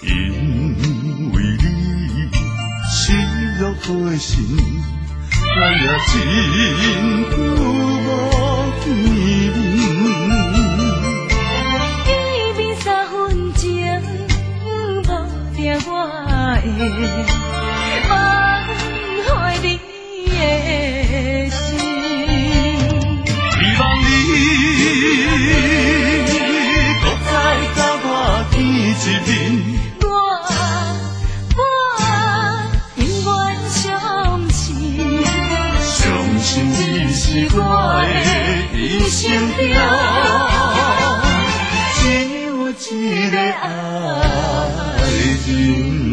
因为你失落的心，咱也真久无见面。 见面3分钟，无定我会放开你的心。希望你搁再甲我见一面。你是我的一生中，只有一个爱人。